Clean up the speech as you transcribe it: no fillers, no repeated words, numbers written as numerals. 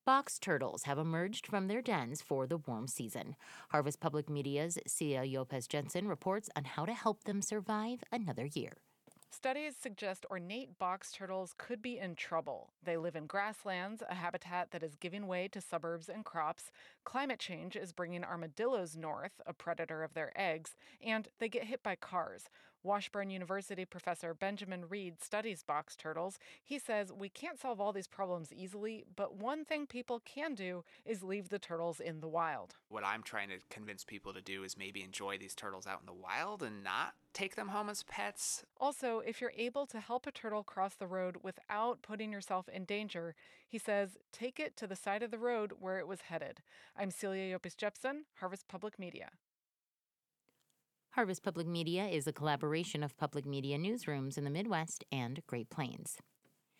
Box turtles have emerged from their dens for the warm season. Harvest Public Media's Cia Lopez Jensen reports on how to help them survive another year. Studies suggest ornate box turtles could be in trouble. They live in grasslands, a habitat that is giving way to suburbs and crops. Climate change is bringing armadillos north, a predator of their eggs, and they get hit by cars. Washburn University professor Benjamin Reed studies box turtles. He says we can't solve all these problems easily, but one thing people can do is leave the turtles in the wild. What I'm trying to convince people to do is maybe enjoy these turtles out in the wild and not take them home as pets. Also, if you're able to help a turtle cross the road without putting yourself in danger, he says, take it to the side of the road where it was headed. I'm Celia Yopis Jepson, Harvest Public Media. Harvest Public Media is a collaboration of public media newsrooms in the Midwest and Great Plains.